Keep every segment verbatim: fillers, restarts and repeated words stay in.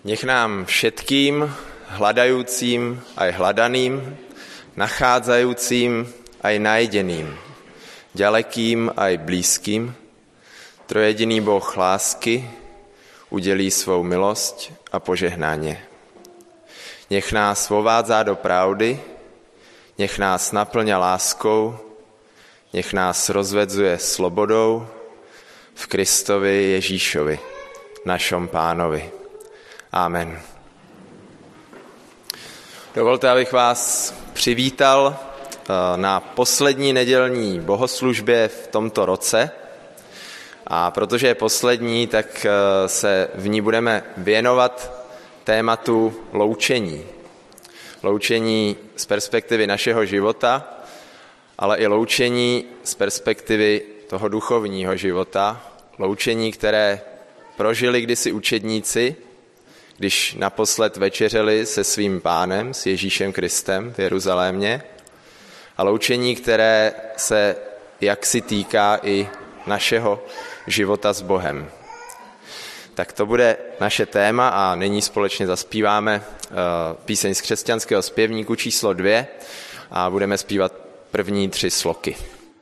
Nech nám všetkým, hľadajúcim aj hľadaným, nachádzajúcim aj nájdeným, ďalekým aj blízkym, trojediný Boh lásky udelí svou milosť a požehnanie. Nech nás vovádza do pravdy, nech nás naplňa láskou, nech nás rozvedzuje slobodou v Kristovi Ježíšovi, našom Pánovi. Amen. Dovolte, abych vás přivítal na poslední nedělní bohoslužbě v tomto roce. A protože je poslední, tak se v ní budeme věnovat tématu loučení. Loučení z perspektivy našeho života, ale i loučení z perspektivy toho duchovního života. Loučení, které prožili kdysi učedníci, když naposled večeřeli se svým Pánem, s Ježíšem Kristem v Jeruzalémě. A loučení, které se jaksi týká i našeho života s Bohem. Tak to bude naše téma a nyní společně zaspíváme píseň z křesťanského zpěvníku číslo dvě a budeme zpívat první tři sloky.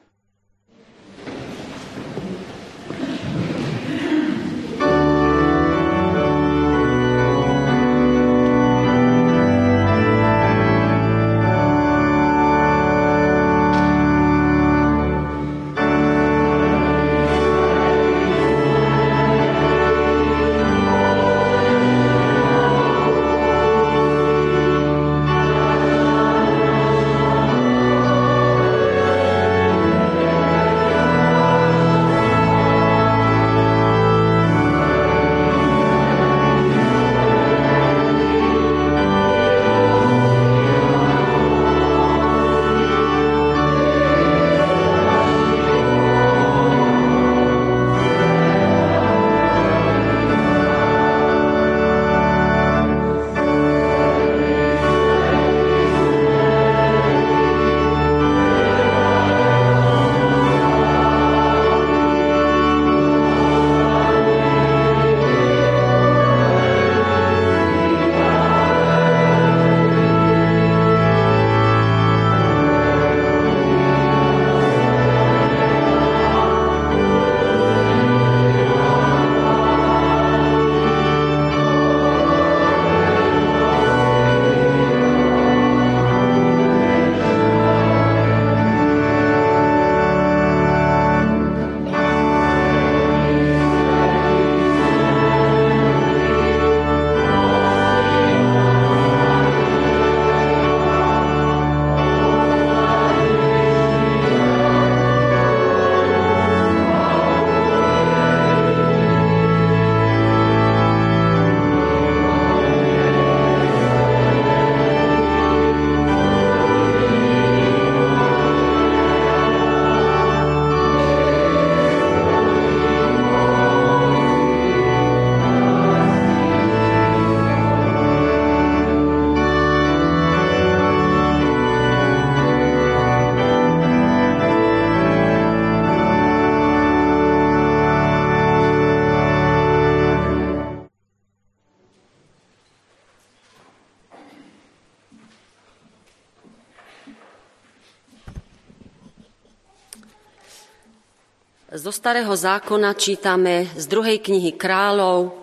Zo Starého zákona čítame z druhej knihy Kráľov,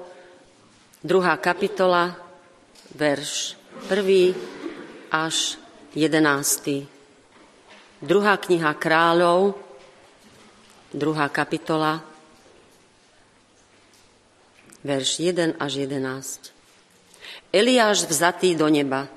druhá kapitola, verš prvý až jedenásty. Druhá kniha Kráľov, druhá kapitola, verš jeden až jedenásť. Eliáš vzatý do neba.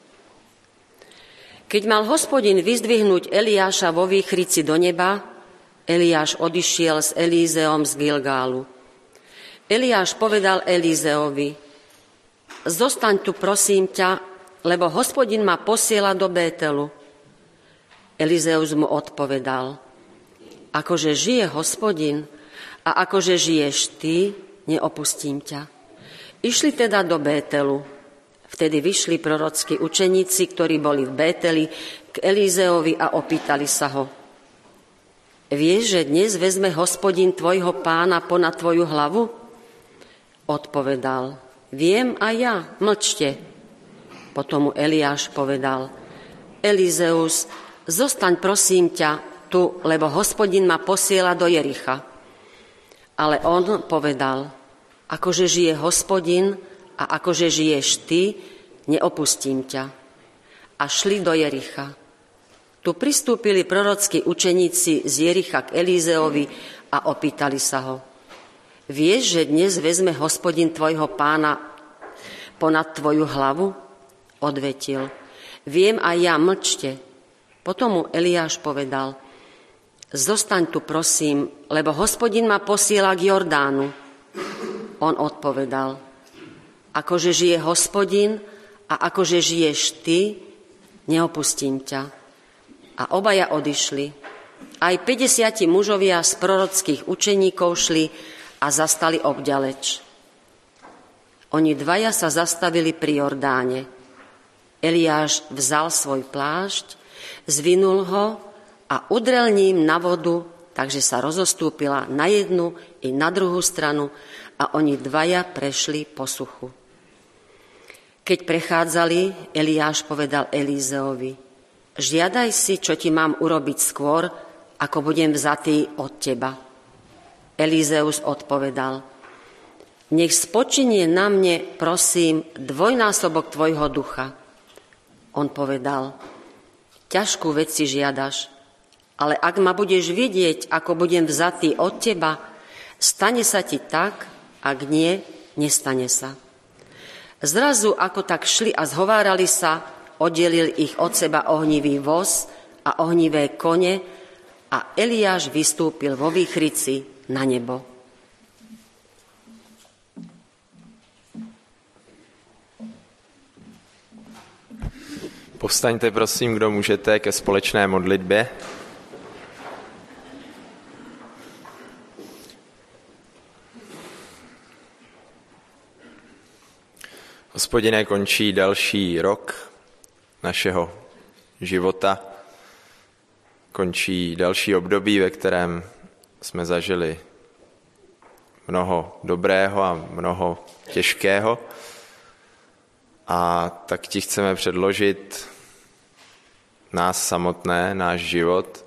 Keď mal Hospodin vyzdvihnúť Eliáša vo výchrici do neba, Eliáš odišiel s Elízeom z Gilgálu. Eliáš povedal Elízeovi: Zostaň tu, prosím ťa, lebo Hospodin ma posiela do Bételu. Elizeus mu odpovedal: Akože žije Hospodin a akože žiješ ty, neopustím ťa. Išli teda do Bételu. Vtedy vyšli prorockí učeníci, ktorí boli v Bételi, k Elízeovi a opýtali sa ho: Vieš, že dnes vezme Hospodin tvojho pána ponad tvoju hlavu? Odpovedal: Viem a ja, mlčte. Potom mu Eliáš povedal, Elizeus, zostaň prosím ťa tu, lebo Hospodin ma posiela do Jericha. Ale on povedal, akože žije Hospodin a akože žiješ ty, neopustím ťa. A šli do Jericha. Tu pristúpili prorockí učeníci z Jericha k Elizeovi a opýtali sa ho, vieš, že dnes vezme Hospodin tvojho pána ponad tvoju hlavu? Odvetil, viem a ja, mlčte. Potom mu Eliáš povedal, zostaň tu prosím, lebo Hospodin ma posiela k Jordánu. On odpovedal, akože žije Hospodin a akože žiješ ty, neopustím ťa. A obaja odišli. Aj päťdesiati mužovia z prorockých učeníkov šli a zastali obďaleč. Oni dvaja sa zastavili pri Jordáne. Eliáš vzal svoj plášť, zvinul ho a udrel ním na vodu, takže sa rozostúpila na jednu i na druhú stranu a oni dvaja prešli po suchu. Keď prechádzali, Eliáš povedal Elizeovi, žiadaj si, čo ti mám urobiť skôr, ako budem vzatý od teba. Elizeus odpovedal, nech spočinie na mne, prosím, dvojnásobok tvojho ducha. On povedal, ťažkú vec si žiadaš, ale ak ma budeš vidieť, ako budem vzatý od teba, stane sa ti tak, ak nie, nestane sa. Zrazu, ako tak šli a zhovárali sa, oddelil ich od seba ohnivý voz a ohnivé kone a Eliáš vystúpil vo výchrici na nebo. Povstaňte prosím, kdo můžete, ke společné modlitbě. Hospodine, končí další rok našeho života, končí další období, ve kterém jsme zažili mnoho dobrého a mnoho těžkého. A tak ti chceme předložit nás samotné, náš život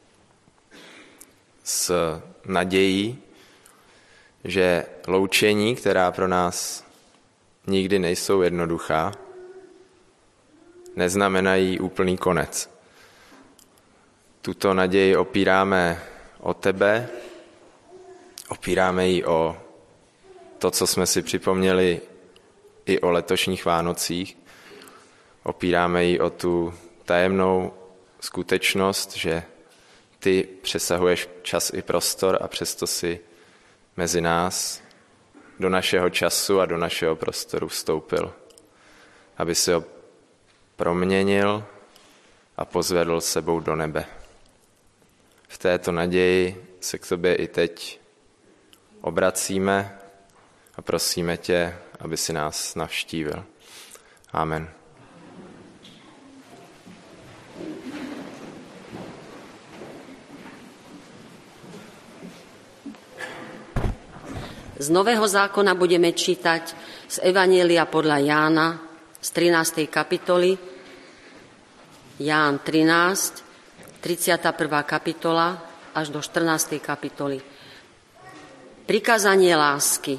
s nadějí, že loučení, která pro nás nikdy nejsou jednoduchá, neznamenají úplný konec. Tuto naději opíráme o tebe, opíráme ji o to, co jsme si připomněli i o letošních Vánocích. Opíráme ji o tu tajemnou skutečnost, že ty přesahuješ čas i prostor a přesto si mezi nás do našeho času a do našeho prostoru vstoupil, aby si ho proměnil a pozvedl sebou do nebe. V této naději se k tobě i teď obracíme a prosíme tě, aby si nás navštívil. Amen. Z Nového zákona budeme čítať z Evanjelia podľa Jána z trinástej kapitoly. Ján trinásť, tridsiata prvá kapitola až do štrnástej kapitoly. Prikázanie lásky.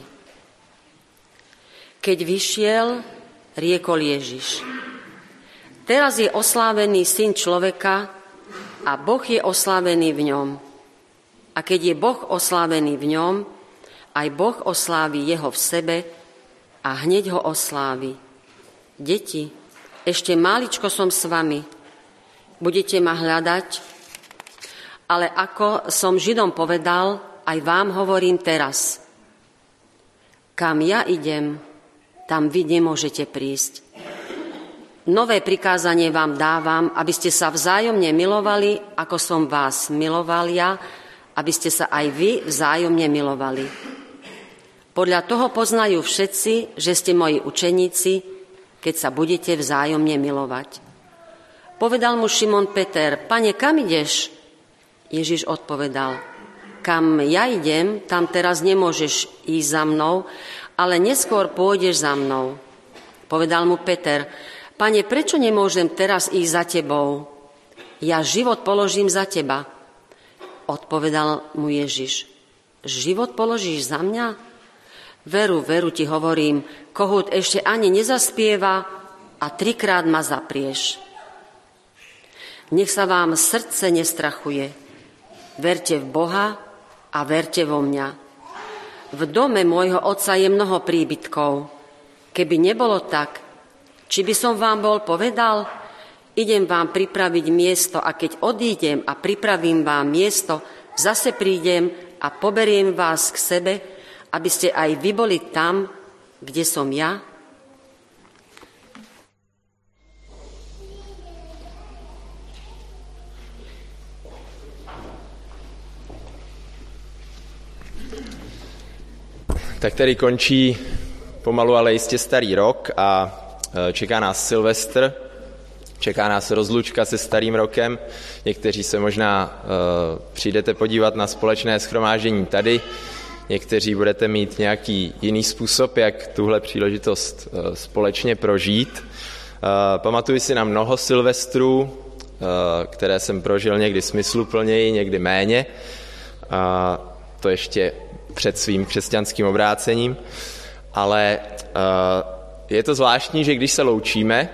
Keď vyšiel, riekol Ježiš. Teraz je oslávený Syn človeka a Boh je oslávený v ňom. A keď je Boh oslávený v ňom, aj Boh oslávi jeho v sebe a hneď ho oslávi. Deti, ešte máličko som s vami. Budete ma hľadať, ale ako som Židom povedal, aj vám hovorím teraz. Kam ja idem, tam vy nemôžete prísť. Nové prikázanie vám dávam, aby ste sa vzájomne milovali, ako som vás miloval ja, aby ste sa aj vy vzájomne milovali. Podľa toho poznajú všetci, že ste moji učeníci, keď sa budete vzájomne milovať. Povedal mu Šimon Peter, Pane, kam ideš? Ježiš odpovedal, kam ja idem, tam teraz nemôžeš ísť za mnou, ale neskôr pôjdeš za mnou. Povedal mu Peter: Pane, prečo nemôžem teraz ísť za tebou? Ja život položím za teba. Odpovedal mu Ježiš: Život položíš za mňa? Veru, veru ti hovorím, kohút ešte ani nezaspieva a trikrát ma zaprieš. Nech sa vám srdce nestrachuje. Verte v Boha a verte vo mňa. V dome môjho otca je mnoho príbytkov. Keby nebolo tak, či by som vám bol povedal? Idem vám pripraviť miesto a keď odídem a pripravím vám miesto, zase prídem a poberiem vás k sebe, aby ste aj vy boli tam, kde som ja. Tak tady končí pomalu, ale jistě starý rok a čeká nás Silvestr, čeká nás rozlučka se starým rokem. Někteří se možná uh, přijdete podívat na společné shromáždění tady, někteří budete mít nějaký jiný způsob, jak tuhle příležitost uh, společně prožít. Uh, pamatuju si na mnoho Silvestrů, uh, které jsem prožil někdy smysluplněji, někdy méně. A to ještě před svým křesťanským obrácením. Ale uh, je to zvláštní, že když se loučíme,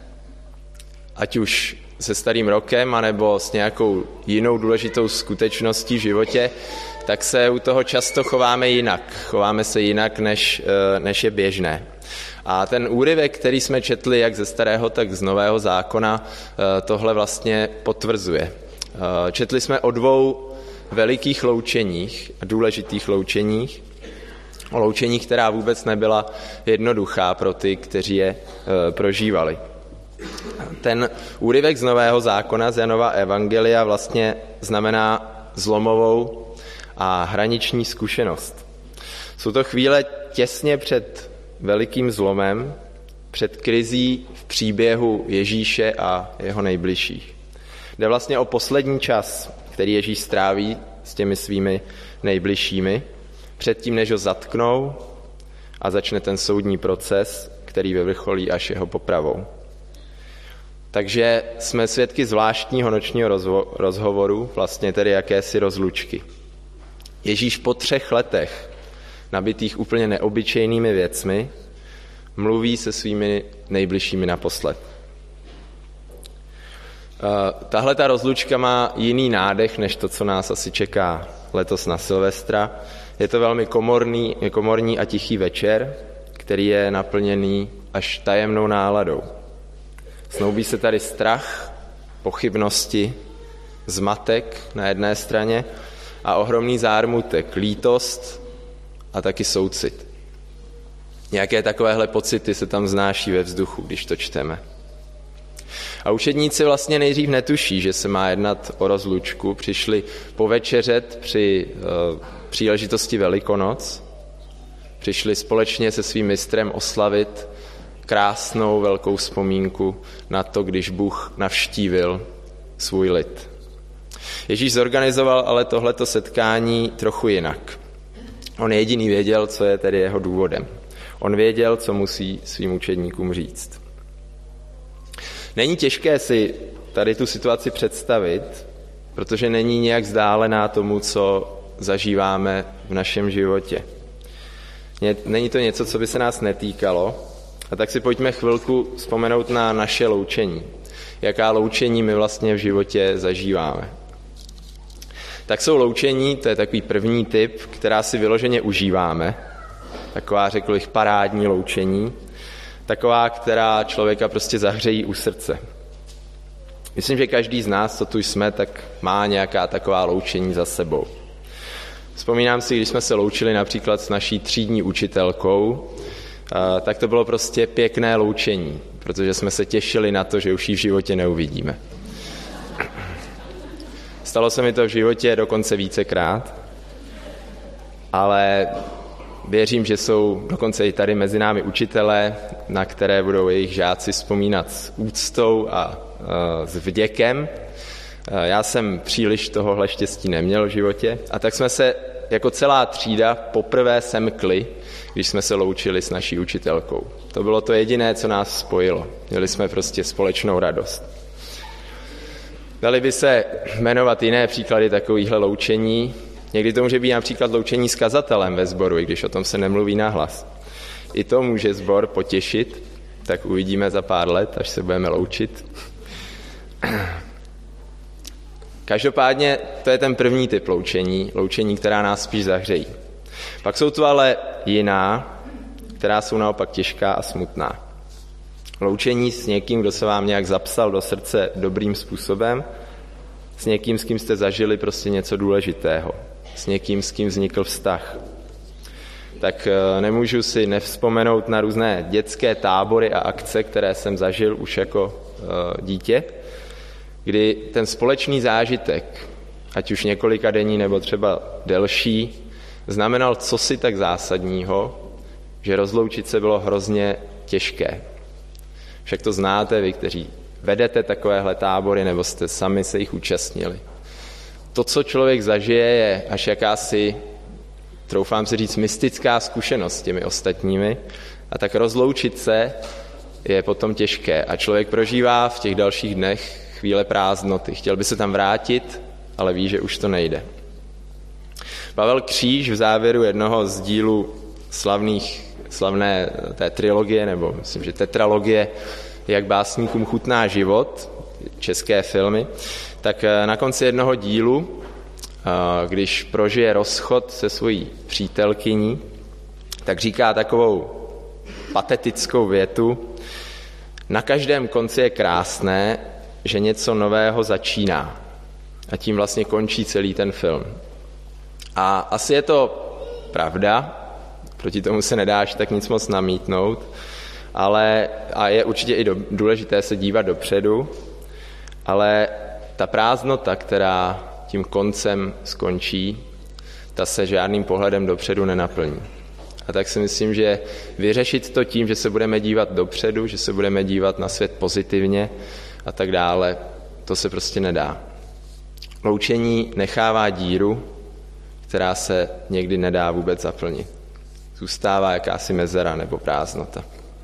ať už se starým rokem, anebo s nějakou jinou důležitou skutečností v životě, tak se u toho často chováme jinak. Chováme se jinak, než, než je běžné. A ten úryvek, který jsme četli jak ze starého, tak z nového zákona, tohle vlastně potvrzuje. Četli jsme o dvou velikých loučeních, důležitých loučeních, o loučeních, která vůbec nebyla jednoduchá pro ty, kteří je prožívali. Ten úryvek z Nového zákona, z Janova evangelia, vlastně znamená zlomovou a hraniční zkušenost. Jsou to chvíle těsně před velikým zlomem, před krizí v příběhu Ježíše a jeho nejbližších. Jde vlastně o poslední čas, který Ježíš stráví s těmi svými nejbližšími, předtím, než ho zatknou a začne ten soudní proces, který vyvrcholí až jeho popravou. Takže jsme svědky zvláštního nočního rozho- rozhovoru, vlastně tedy jakési rozlučky. Ježíš po třech letech, nabitých úplně neobyčejnými věcmi, mluví se svými nejbližšími naposled. Tahle ta rozlučka má jiný nádech, než to, co nás asi čeká letos na Silvestra. Je to velmi komorný, komorní a tichý večer, který je naplněný až tajemnou náladou. Snoubí se tady strach, pochybnosti, zmatek na jedné straně a ohromný zármutek, lítost a taky soucit. Nějaké takovéhle pocity se tam vznáší ve vzduchu, když to čteme. A učedníci vlastně nejdřív netuší, že se má jednat o rozlučku. Přišli povečeřet při uh, příležitosti Velikonoc. Přišli společně se svým mistrem oslavit krásnou velkou vzpomínku na to, když Bůh navštívil svůj lid. Ježíš zorganizoval ale tohleto setkání trochu jinak. On jediný věděl, co je tedy jeho důvodem. On věděl, co musí svým učedníkům říct. Není těžké si tady tu situaci představit, protože není nějak vzdálená tomu, co zažíváme v našem životě. Není to něco, co by se nás netýkalo, a tak si pojďme chvilku vzpomenout na naše loučení. Jaká loučení my vlastně v životě zažíváme. Tak jsou loučení, to je takový první typ, která si vyloženě užíváme. Taková, řekl bych, parádní loučení. Taková, která člověka prostě zahřejí u srdce. Myslím, že každý z nás, co tu jsme, tak má nějaká taková loučení za sebou. Vzpomínám si, když jsme se loučili například s naší třídní učitelkou, tak to bylo prostě pěkné loučení, protože jsme se těšili na to, že už ji v životě neuvidíme. Stalo se mi to v životě dokonce vícekrát, ale věřím, že jsou dokonce i tady mezi námi učitelé, na které budou jejich žáci vzpomínat s úctou a s vděkem. Já jsem příliš tohohle štěstí neměl v životě a tak jsme se jako celá třída poprvé semkli, když jsme se loučili s naší učitelkou. To bylo to jediné, co nás spojilo. Měli jsme prostě společnou radost. Dali by se jmenovat jiné příklady takovýchhle loučení. Někdy to může být například loučení s kazatelem ve sboru, i když o tom se nemluví nahlas. I to může sbor potěšit, tak uvidíme za pár let, až se budeme loučit. Každopádně to je ten první typ loučení, loučení, která nás spíš zahřejí. Pak jsou tu ale jiná, která jsou naopak těžká a smutná. Loučení s někým, kdo se vám nějak zapsal do srdce dobrým způsobem, s někým, s kým jste zažili prostě něco důležitého, s někým, s kým vznikl vztah. Tak nemůžu si nevzpomenout na různé dětské tábory a akce, které jsem zažil už jako dítě, kdy ten společný zážitek, ať už několika denní nebo třeba delší, znamenal cosi tak zásadního, že rozloučit se bylo hrozně těžké. Však to znáte vy, kteří vedete takovéhle tábory nebo jste sami se jich účastnili. To, co člověk zažije, je až jakási, troufám si říct, mystická zkušenost s těmi ostatními a tak rozloučit se je potom těžké a člověk prožívá v těch dalších dnech chvíle prázdnoty. Chtěl by se tam vrátit, ale ví, že už to nejde. Pavel Kříž v závěru jednoho z dílů slavných, slavné té trilogie, nebo myslím, že tetralogie, jak básníkům chutná život, české filmy, tak na konci jednoho dílu, když prožije rozchod se svojí přítelkyní, tak říká takovou patetickou větu: na každém konci je krásné, že něco nového začíná. A tím vlastně končí celý ten film. A asi je to pravda, proti tomu se nedáš tak nic moc namítnout, ale a je určitě i do, důležité se dívat dopředu, ale ta prázdnota, která tím koncem skončí, ta se žádným pohledem dopředu nenaplní. A tak si myslím, že vyřešit to tím, že se budeme dívat dopředu, že se budeme dívat na svět pozitivně a tak dále, to se prostě nedá. Loučení nechává díru, která se někdy nedá vůbec zaplnit. Zůstává jakási mezera nebo prázdnota.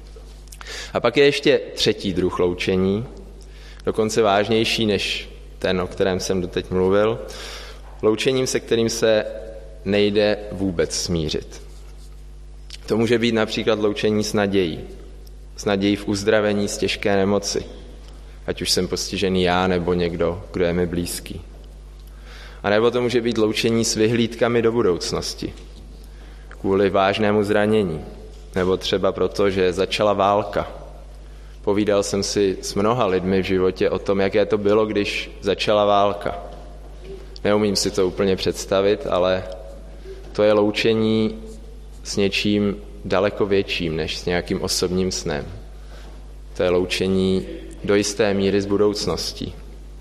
A pak je ještě třetí druh loučení, dokonce vážnější než ten, o kterém jsem doteď mluvil, loučením, se kterým se nejde vůbec smířit. To může být například loučení s nadějí. S nadějí v uzdravení z těžké nemoci. Ať už jsem postižený já, nebo někdo, kdo je mi blízký. A nebo to může být loučení s vyhlídkami do budoucnosti. Kvůli vážnému zranění. Nebo třeba proto, že začala válka. Povídal jsem si s mnoha lidmi v životě o tom, jaké to bylo, když začala válka. Neumím si to úplně představit, ale to je loučení s něčím daleko větším, než s nějakým osobním snem. To je loučení do jisté míry s budoucností.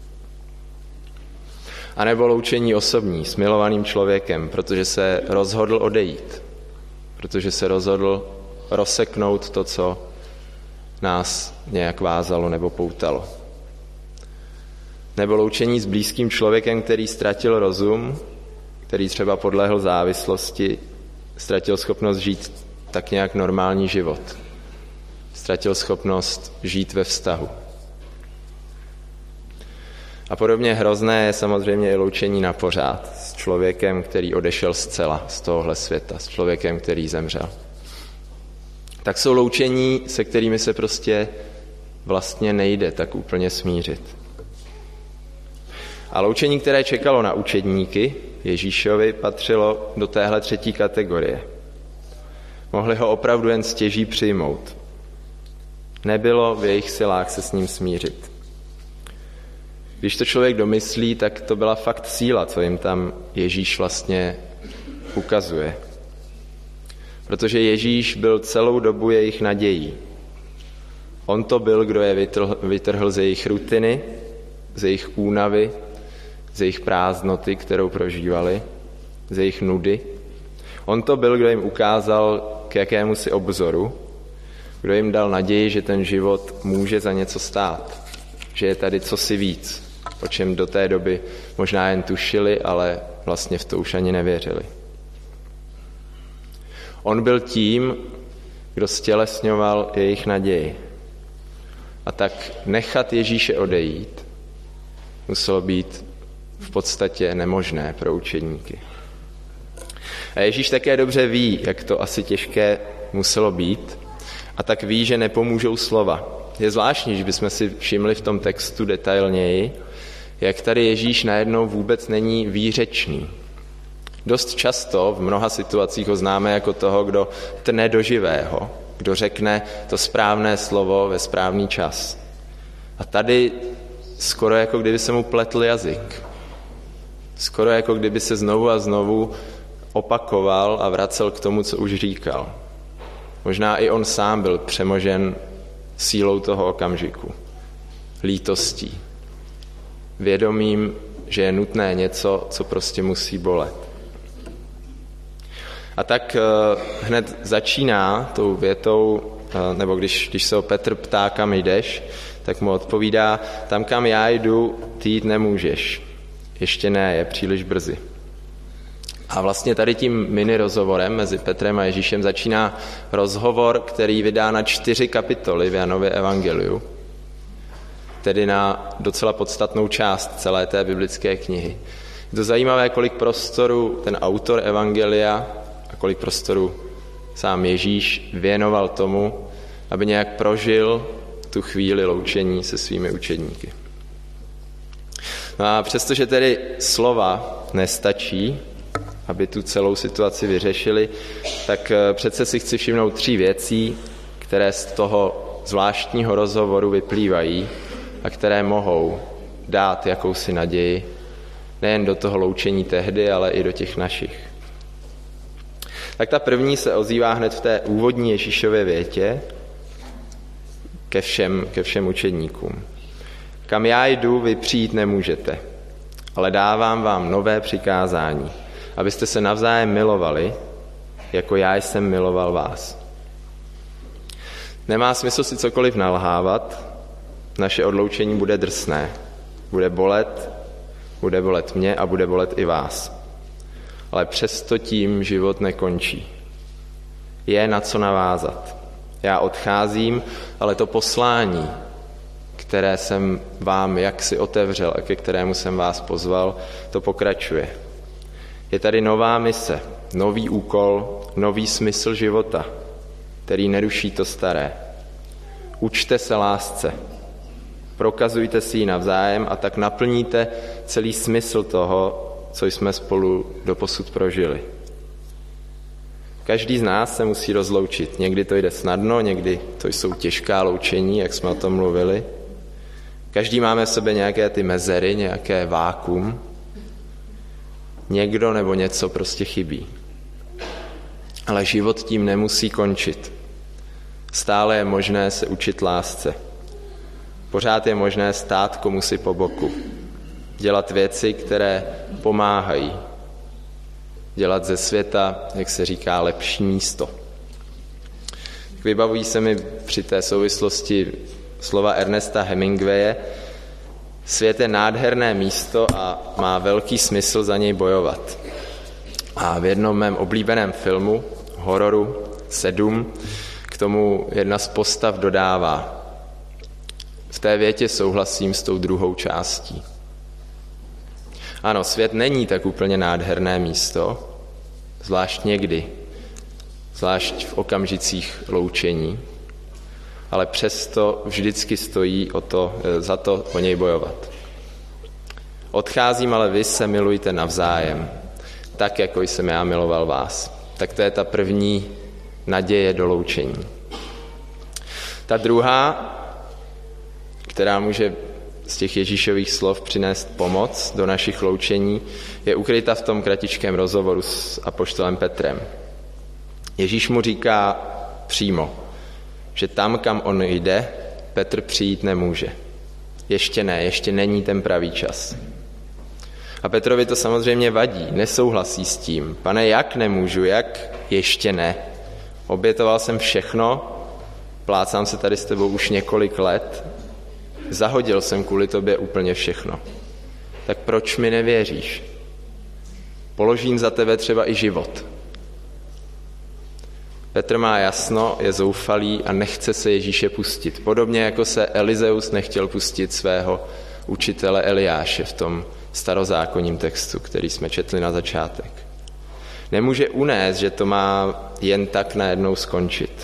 A nebo loučení osobní s milovaným člověkem, protože se rozhodl odejít. Protože se rozhodl rozseknout to, co nás nějak vázalo nebo poutalo. Nebo loučení s blízkým člověkem, který ztratil rozum, který třeba podlehl závislosti, ztratil schopnost žít tak nějak normální život. Ztratil schopnost žít ve vztahu. A podobně hrozné je samozřejmě i loučení na pořád s člověkem, který odešel zcela z tohohle světa, s člověkem, který zemřel. Tak jsou loučení, se kterými se prostě vlastně nejde tak úplně smířit. A loučení, které čekalo na učedníky Ježíšovi, patřilo do téhle třetí kategorie. Mohli ho opravdu jen stěží přijmout. Nebylo v jejich silách se s ním smířit. Když to člověk domyslí, tak to byla fakt síla, co jim tam Ježíš vlastně ukazuje. Protože Ježíš byl celou dobu jejich nadějí. On to byl, kdo je vytrhl, vytrhl z jejich rutiny, z jejich únavy, z jejich prázdnoty, kterou prožívali, z jejich nudy. On to byl, kdo jim ukázal k jakému si obzoru, kdo jim dal naději, že ten život může za něco stát, že je tady cosi víc, o čem do té doby možná jen tušili, ale vlastně v to už ani nevěřili. On byl tím, kdo stělesňoval jejich naději. A tak nechat Ježíše odejít muselo být v podstatě nemožné pro učedníky. A Ježíš také dobře ví, jak to asi těžké muselo být, a tak ví, že nepomůžou slova. Je zvláštní, že bychom si všimli v tom textu detailněji, jak tady Ježíš najednou vůbec není výřečný. Dost často v mnoha situacích ho známe jako toho, kdo tne do živého, kdo řekne to správné slovo ve správný čas. A tady skoro jako kdyby se mu pletl jazyk. Skoro jako kdyby se znovu a znovu opakoval a vracel k tomu, co už říkal. Možná i on sám byl přemožen sílou toho okamžiku, lítostí, vědomím, že je nutné něco, co prostě musí bolet. A tak hned začíná tou větou, nebo když, když se ho Petr ptá, kam jdeš, tak mu odpovídá, tam, kam já jdu, ty jít nemůžeš. Ještě ne, je příliš brzy. A vlastně tady tím mini rozhovorem mezi Petrem a Ježíšem začíná rozhovor, který vydá na čtyři kapitoly v Janově evangeliu, tedy na docela podstatnou část celé té biblické knihy. Je to zajímavé, kolik prostoru ten autor evangelia a kolik prostoru sám Ježíš věnoval tomu, aby nějak prožil tu chvíli loučení se svými učedníky. No a přestože tedy slova nestačí, aby tu celou situaci vyřešili, tak přece si chci všimnout tří věcí, které z toho zvláštního rozhovoru vyplývají a které mohou dát jakousi naději nejen do toho loučení tehdy, ale i do těch našich. Tak ta první se ozývá hned v té úvodní Ježíšově větě ke všem, ke všem učedníkům. Kam já jdu, vy přijít nemůžete, ale dávám vám nové přikázání, abyste se navzájem milovali, jako já jsem miloval vás. Nemá smysl si cokoliv nalhávat, naše odloučení bude drsné, bude bolet, bude bolet mě a bude bolet i vás. Ale přesto tím život nekončí. Je na co navázat. Já odcházím, ale to poslání, které jsem vám jaksi otevřel a ke kterému jsem vás pozval, to pokračuje. Je tady nová mise, nový úkol, nový smysl života, který neruší to staré. Učte se lásce, prokazujte si ji navzájem a tak naplníte celý smysl toho, co jsme spolu doposud prožili. Každý z nás se musí rozloučit. Někdy to jde snadno, někdy to jsou těžká loučení, jak jsme o tom mluvili. Každý máme v sobě nějaké ty mezery, nějaké vákuum. Někdo nebo něco prostě chybí. Ale život tím nemusí končit. Stále je možné se učit lásce. Pořád je možné stát komu si po boku. Dělat věci, které pomáhají. Dělat ze světa, jak se říká, lepší místo. Vybavují se mi při té souvislosti slova Ernesta Hemingwaye. Svět je nádherné místo a má velký smysl za něj bojovat. A v jednom mém oblíbeném filmu, hororu sedm, k tomu jedna z postav dodává. V té větě souhlasím s tou druhou částí. Ano, svět není tak úplně nádherné místo, zvlášť někdy, zvlášť v okamžicích loučení, ale přesto vždycky stojí o to, za to o něj bojovat. Odcházím, ale vy se milujte navzájem, tak, jako jsem já miloval vás. Tak to je ta první naděje do loučení. Ta druhá, která může z těch Ježíšových slov přinést pomoc do našich loučení, je ukryta v tom kratičkém rozhovoru s apoštolem Petrem. Ježíš mu říká přímo, že tam, kam on jde, Petr přijít nemůže. Ještě ne, ještě není ten pravý čas. A Petrovi to samozřejmě vadí, nesouhlasí s tím. Pane, jak nemůžu, jak ještě ne? Obětoval jsem všechno, plácám se tady s tebou už několik let, zahodil jsem kvůli tobě úplně všechno. Tak proč mi nevěříš? Položím za tebe třeba i život. Petr má jasno, je zoufalý a nechce se Ježíše pustit. Podobně jako se Elizeus nechtěl pustit svého učitele Eliáše v tom starozákonním textu, který jsme četli na začátek. Nemůže unést, že to má jen tak najednou skončit.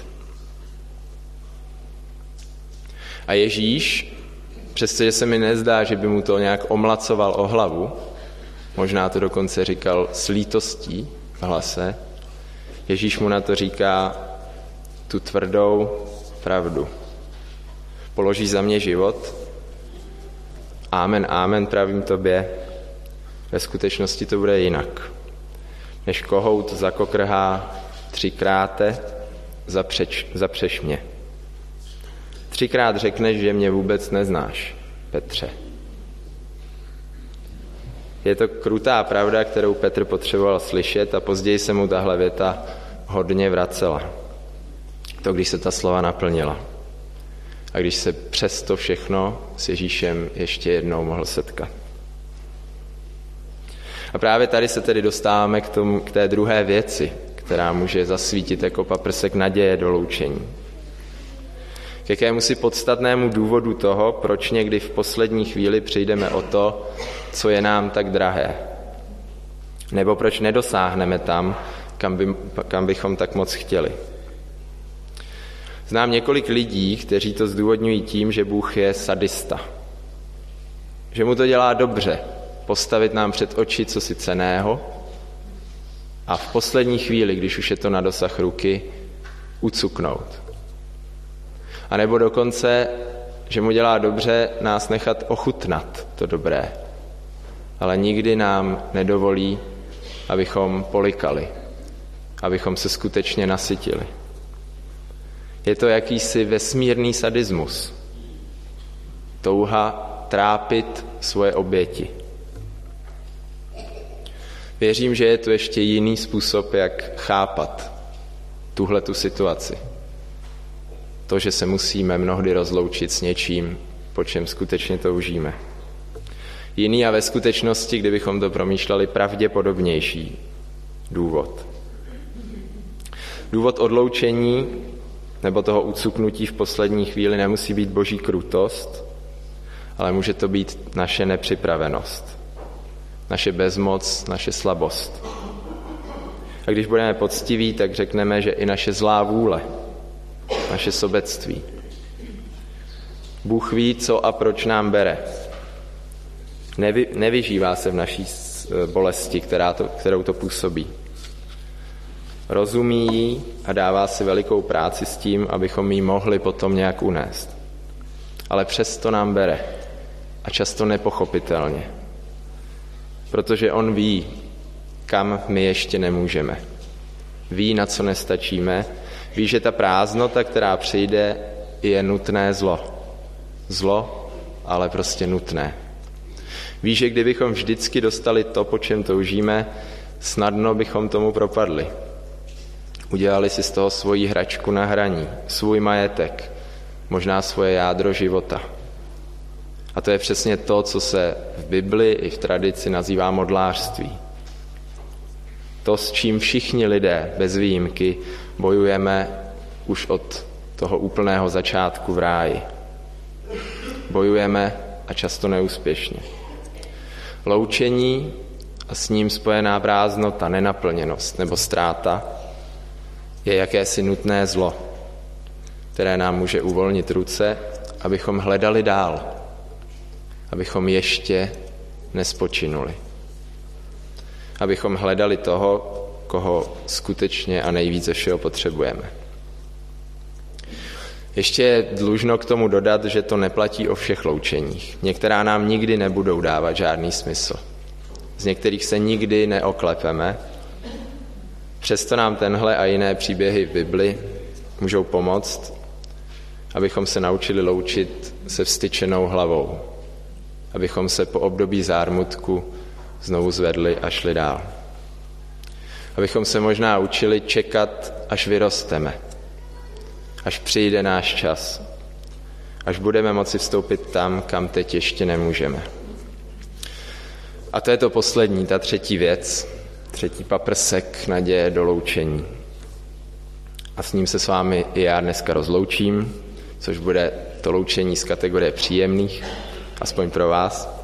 A Ježíš, přestože se mi nezdá, že by mu to nějak omlacoval o hlavu, možná to dokonce říkal s lítostí v hlase, Ježíš mu na to říká tu tvrdou pravdu. Položíš za mě život? Amen, amen, pravím tobě. Ve skutečnosti to bude jinak. Než kohout zakokrhá třikráte, zapřeč, zapřeš mě. Třikrát řekneš, že mě vůbec neznáš, Petře. Je to krutá pravda, kterou Petr potřeboval slyšet a později se mu tahle věta hodně vracela. To, když se ta slova naplnila. A když se přes to všechno s Ježíšem ještě jednou mohl setkat. A právě tady se tedy dostáváme k, tomu, k té druhé věci, která může zasvítit jako paprsek naděje do loučení. K jakému si podstatnému důvodu toho, proč někdy v poslední chvíli přijdeme o to, co je nám tak drahé. Nebo proč nedosáhneme tam, kam, by, kam bychom tak moc chtěli. Znám několik lidí, kteří to zdůvodňují tím, že Bůh je sadista. Že mu to dělá dobře, postavit nám před oči cosi cenného a v poslední chvíli, když už je to na dosah ruky, ucuknout. A nebo dokonce, že mu dělá dobře nás nechat ochutnat to dobré, ale nikdy nám nedovolí, abychom polikali, abychom se skutečně nasytili. Je to jakýsi vesmírný sadismus, touha trápit svoje oběti. Věřím, že je tu ještě jiný způsob, jak chápat tuhletu situaci. To, že se musíme mnohdy rozloučit s něčím, po čem skutečně toužíme. Jiný a ve skutečnosti, kdybychom to promýšleli, pravděpodobnější důvod. Důvod odloučení nebo toho ucuknutí v poslední chvíli nemusí být boží krutost, ale může to být naše nepřipravenost, naše bezmoc, naše slabost. A když budeme poctiví, tak řekneme, že i naše zlá vůle, naše sobectví. Bůh ví, co a proč nám bere. Nevy, nevyžívá se v naší bolesti, která to, kterou to působí. Rozumí jí a dává si velikou práci s tím, abychom ji mohli potom nějak unést. Ale přesto nám bere. A často nepochopitelně. Protože on ví, kam my ještě nemůžeme. Ví, na co nestačíme. Ví, že ta prázdnota, která přijde, je nutné zlo. Zlo, ale prostě nutné. Ví, že kdybychom vždycky dostali to, po čem toužíme, snadno bychom tomu propadli. Udělali si z toho svoji hračku na hraní, svůj majetek, možná svoje jádro života. A to je přesně to, co se v Bibli i v tradici nazývá modlářství. To, s čím všichni lidé, bez výjimky, bojujeme už od toho úplného začátku v ráji. Bojujeme a často neúspěšně. Loučení a s ním spojená prázdnota, nenaplněnost nebo ztráta je jakési nutné zlo, které nám může uvolnit ruce, abychom hledali dál, abychom ještě nespočinuli. Abychom hledali toho, koho skutečně a nejvíc ze všeho potřebujeme. Ještě je dlužno k tomu dodat, že to neplatí o všech loučeních. Některá nám nikdy nebudou dávat žádný smysl. Z některých se nikdy neoklepeme. Přesto nám tenhle a jiné příběhy v Bibli můžou pomoct, abychom se naučili loučit se vztyčenou hlavou. Abychom se po období zármutku znovu zvedli a šli dál. Abychom se možná učili čekat, až vyrosteme. Až přijde náš čas. Až budeme moci vstoupit tam, kam teď ještě nemůžeme. A to je to poslední, ta třetí věc, třetí paprsek naděje do loučení. a s ním se s vámi i já dneska rozloučím, což bude to loučení z kategorie příjemných, aspoň pro vás.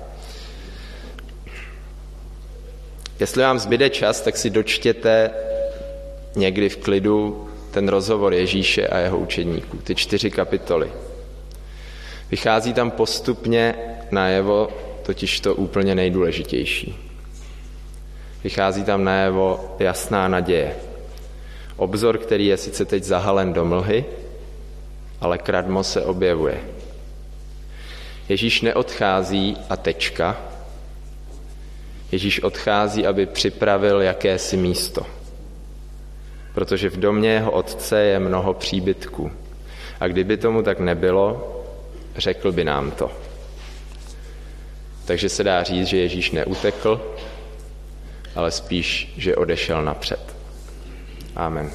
Jestli vám zbyde čas, tak si dočtěte někdy v klidu ten rozhovor Ježíše a jeho učedníků, ty čtyři kapitoly. Vychází tam postupně najevo totiž to úplně nejdůležitější. Vychází tam najevo jasná naděje. Obzor, který je sice teď zahalen do mlhy, ale kradmo se objevuje. Ježíš neodchází a tečka. Ježíš odchází, aby připravil jakési místo. Protože v domě jeho otce je mnoho příbytků. A kdyby tomu tak nebylo, řekl by nám to. Takže se dá říct, že Ježíš neutekl, ale spíš, že odešel napřed. Amen.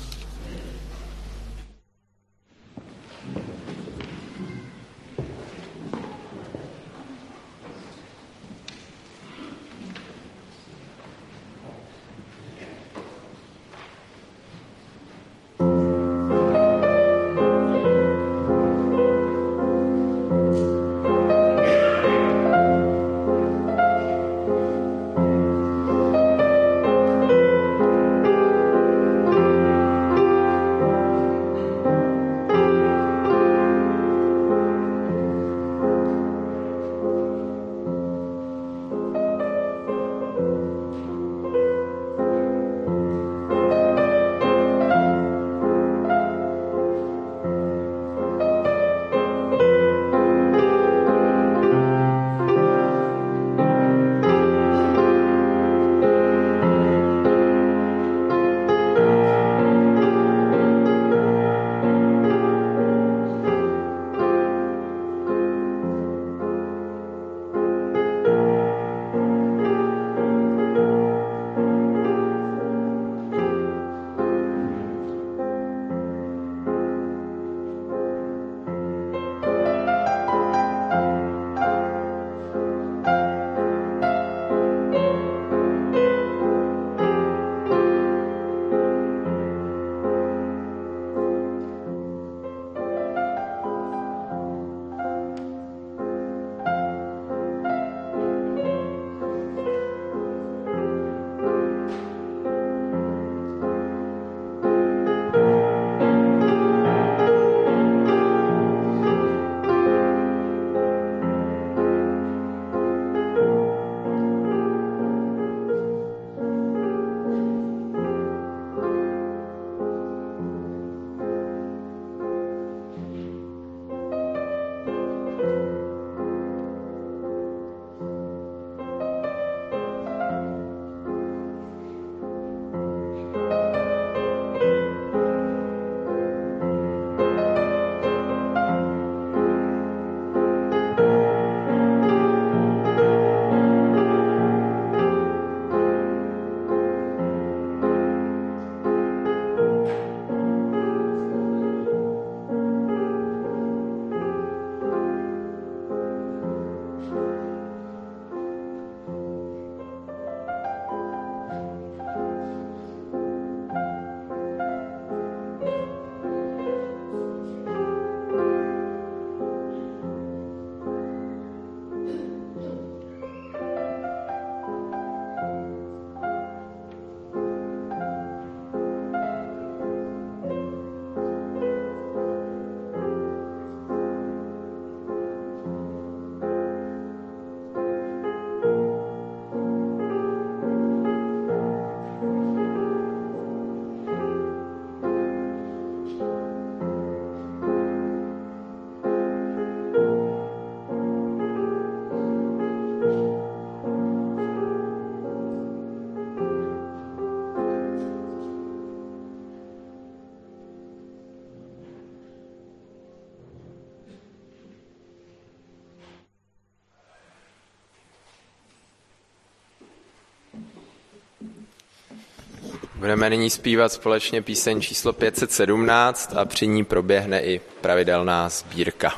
Budeme nyní zpívat společně píseň číslo pět set sedmnáct a při ní proběhne i pravidelná sbírka.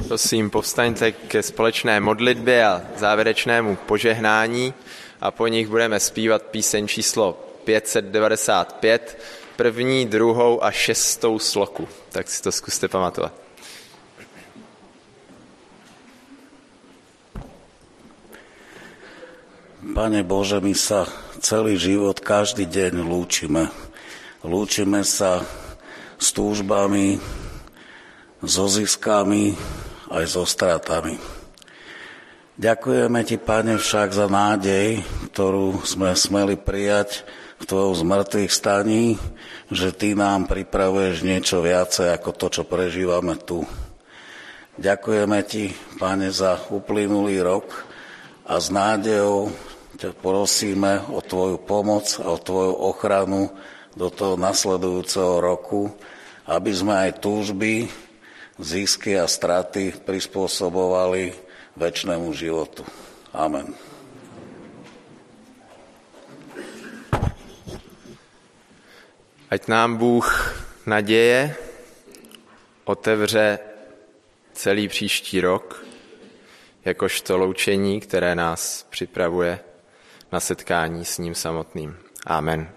Prosím, povstaňte ke společné modlitbě a závěrečnému požehnání a po nich budeme zpívat píseň číslo pět set devadesát pět, první, druhou a šestou sloku. Tak si to zkuste pamatovat. Pane Bože, my sa celý život, každý deň lúčime. Lúčime sa s túžbami, so ziskami, aj so stratami. Ďakujeme Ti, Pane, však za nádej, ktorú sme smeli prijať v Tvojom zmrtvých staní, že Ty nám pripravuješ niečo viacej ako to, čo prežívame tu. Ďakujeme Ti, Pane, za uplynulý rok a s nádejou ťa prosíme o Tvoju pomoc a o Tvoju ochranu do toho nasledujúceho roku, aby sme aj túžby, zisky a straty prispôsobovali večnému životu. Amen. Ať nám Bůh naděje otevře celý příští rok, jakožto loučení, které nás připravuje na setkání s ním samotným. Amen.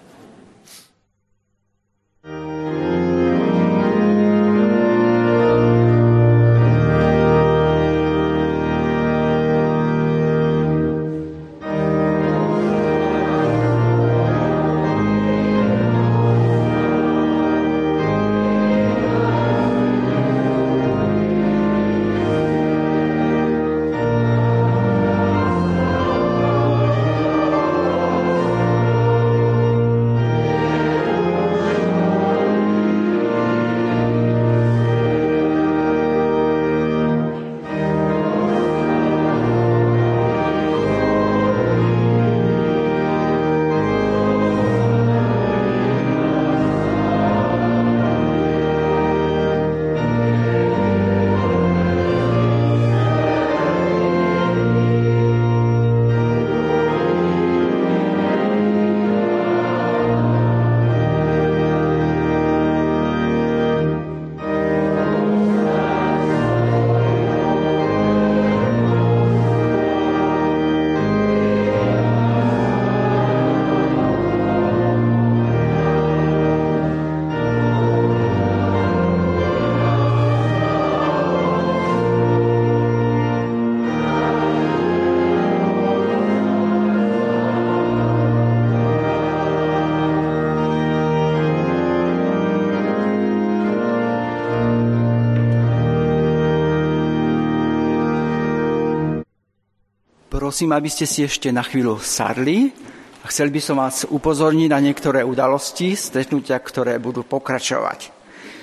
Prosím, aby ste si ešte na chvíľu sadli. Chcel by som vás upozorniť na niektoré udalosti, stretnutia, ktoré budú pokračovať.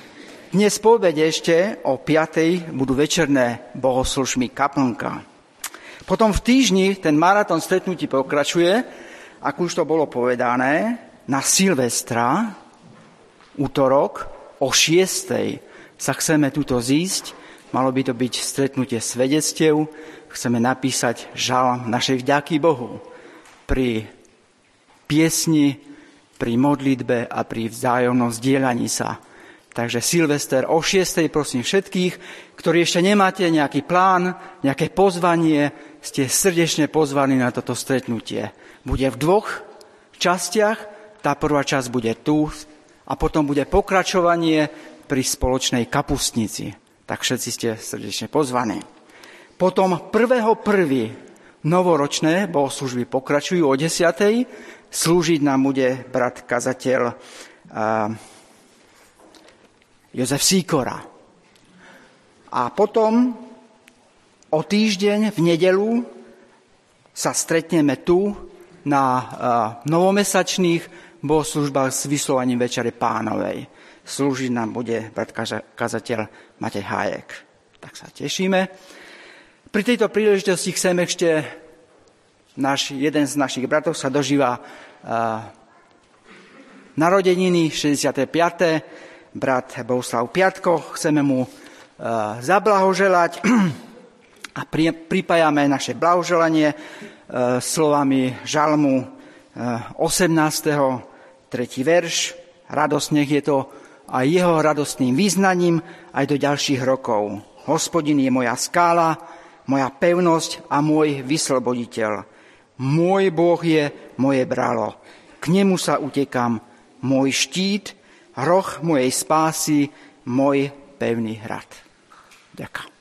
Dnes po obede ešte o piatej budú večerné bohoslužby kaplnka. Potom v týždni ten maratón stretnutí pokračuje, ako už to bolo povedané, na Silvestra, útorok, o šiestej sa chceme tuto zísť. Malo by to byť stretnutie svedectiev. Chceme napísať žalm našej vďaky Bohu pri piesni, pri modlitbe a pri vzájomnom zdieľaní sa. Takže Silvester o šiestej, prosím všetkých, ktorí ešte nemáte nejaký plán, nejaké pozvanie, ste srdečne pozvaní na toto stretnutie. Bude v dvoch častiach, tá prvá časť bude tu a potom bude pokračovanie pri spoločnej kapustnici. Tak všetci ste srdečne pozvaní. Potom prvého prvý novoročné bohoslužby pokračujú o desiatej. Slúžiť nám bude brat kazateľ uh, Jozef Sýkora. A potom o týždeň v nedeľu sa stretneme tu na uh, novomesačných bohoslužbách s vyslovaním Večere Pánovej. Slúžiť nám bude brat kazateľ Matej Hájek. Tak sa tešíme. Pri tejto príležitosti chcem ešte, náš, jeden z našich bratov sa dožíva uh, narodeniny šesťdesiate piate brat Bohuslav Piatko. Chceme mu uh, zablahoželať a pri, pripájame naše blahoželanie uh, slovami žalmu uh, osemnásteho tretí verš. Radosť nech je to aj jeho radostným význaním aj do ďalších rokov. Hospodin je moja skála, moja pevnosť a môj vysloboditeľ. Môj Boh je moje bralo. K nemu sa utekam, môj štít, roh mojej spásy, môj pevný hrad. Ďakujem.